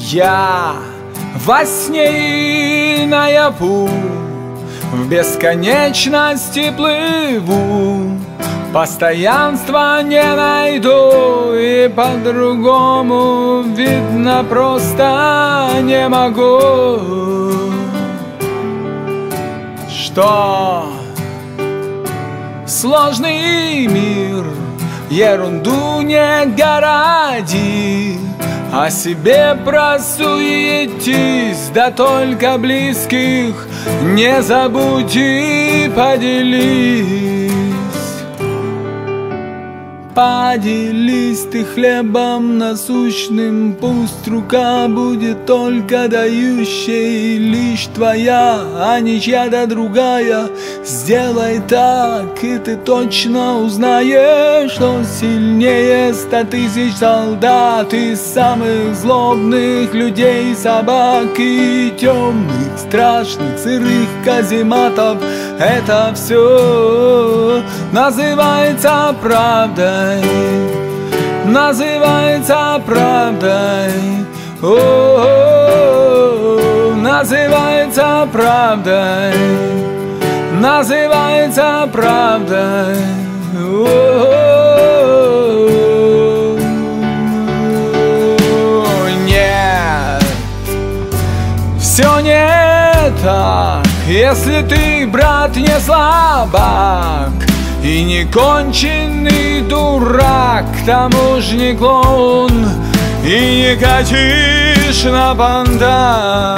Я во сне и наяву в бесконечности плыву, постоянства не найду, и по-другому видно просто не могу. Что сложный мир, ерунду не городи, о себе просуетись, да только близких не забудь и поделись. Поделись ты хлебом насущным, пусть рука будет только дающей, лишь твоя, а не чья-то другая. Сделай так, и ты точно узнаешь, что сильнее 100 000 солдат и самых злобных людей, собак и темных, страшных, сырых казематов. Это все называется правдой. Называется правдой, о-о-о, называется правдой, называется правдой, о-о-о. Нет, все не так, если ты, брат, не слабак и не конченый дурак, к тому же не клоун и не катишь на понтах.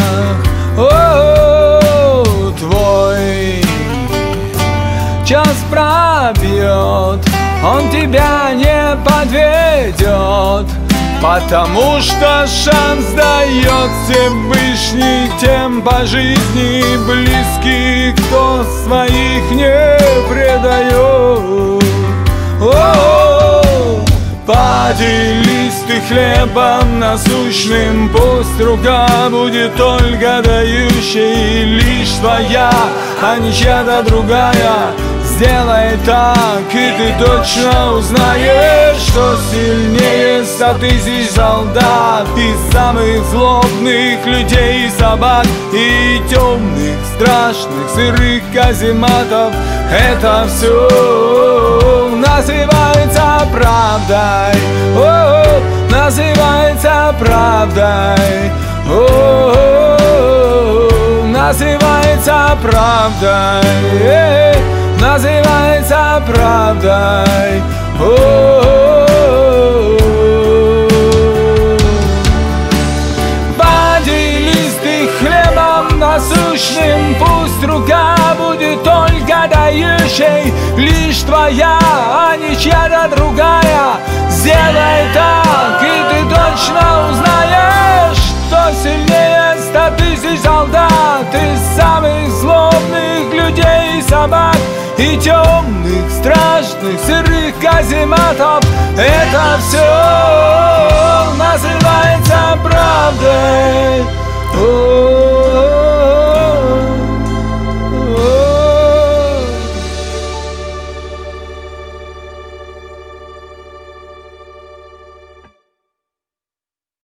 О-о-о, твой час пробьет, он тебя не подведет, потому что шанс дает Всевышний тем по жизни близких, кто своих не предает. О-о-о, поделись ты хлебом насущным, пусть рука будет только дающей, лишь твоя, а не чья-то другая. Сделай так, и ты точно узнаешь, что сильнее 100 000 солдат и самых злобных людей, собак и темных, страшных, сырых казематов. Это все называется правдой, о-о, называется правдой, о-о-о, называется правдой, называется правдой. О-о-о. Поделись ты хлебом насущным, пусть рука будет только дающей, лишь твоя, а не чья-то другая. Сделай так, и ты точно узнаешь, что сильнее 100 000 солдат и самых злобных людей, собак и темных, страшных, сырых казематов. Это все называется правдой.